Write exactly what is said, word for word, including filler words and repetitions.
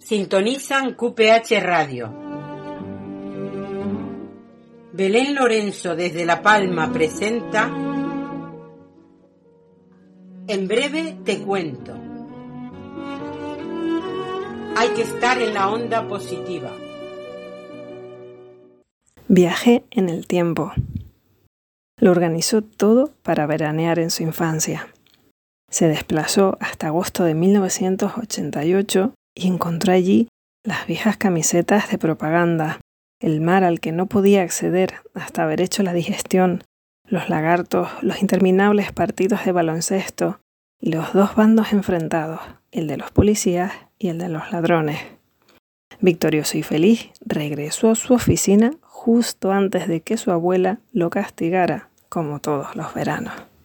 Sintonizan Q P H Radio. Belén Lorenzo desde La Palma presenta En breve te cuento. Hay que estar en la onda positiva. Viaje en el tiempo. Lo organizó todo para veranear en su infancia. Se desplazó hasta agosto de mil novecientos ochenta y ocho y encontró allí las viejas camisetas de propaganda, el mar al que no podía acceder hasta haber hecho la digestión, los lagartos, los interminables partidos de baloncesto y los dos bandos enfrentados, el de los policías y el de los ladrones. Victorioso y feliz, regresó a su oficina justo antes de que su abuela lo castigara, como todos los veranos.